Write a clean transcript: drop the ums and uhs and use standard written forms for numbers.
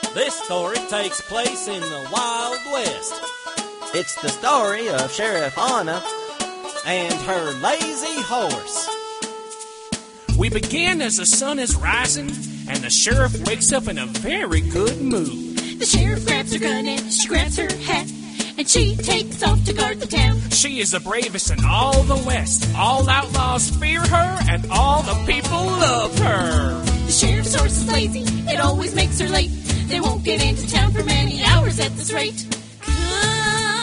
This story takes place in the Wild West. It's the story of Sheriff Anna and her lazy horse. We begin as the sun is rising, and the sheriff wakes up in a very good mood. The sheriff grabs her gun and she grabs her hat, and she takes off to guard the town. She is the bravest in all the West. All outlaws fear her, and all the people love her. The sheriff's horse is lazy, it always makes her late. They won't get into town for many hours at this rate. Come